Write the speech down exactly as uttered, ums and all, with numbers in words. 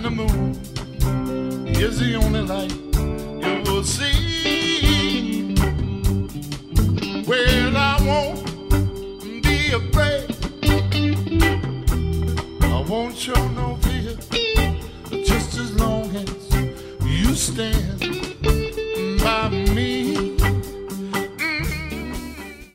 and the moon is the only light you will see. Well, I won't be afraid. I won't show